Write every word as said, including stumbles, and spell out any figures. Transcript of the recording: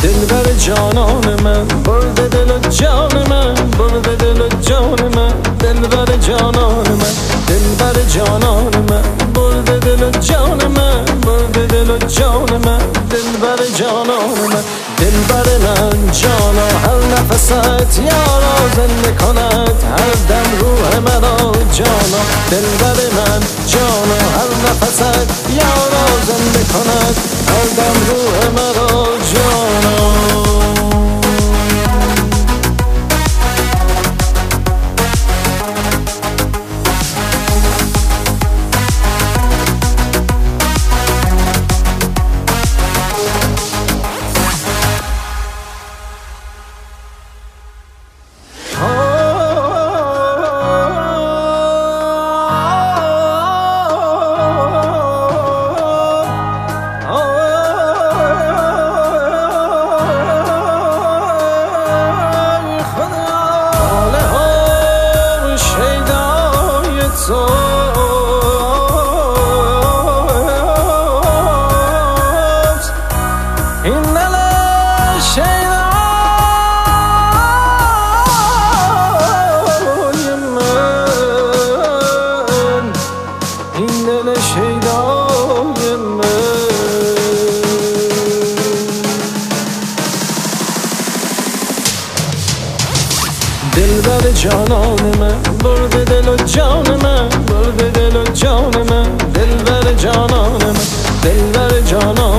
دلبر جانان من، برده دل و جان من، برده دل و جان من، دلبر جانان من، دلبر جانان من، برده دل و جان من، برده دل و جان من، دلبر جانان من، دلبر من جانا، هر نفست یارا زنده کند، هر دم روح مرا جانا، دلبر من جانا، هر نفست یارا زنده کند، هر دم روح مرا جانا. دلبر جانان من، برده دل و جان من، برده دل و جان من، دلبر جانان من، دلبر جانان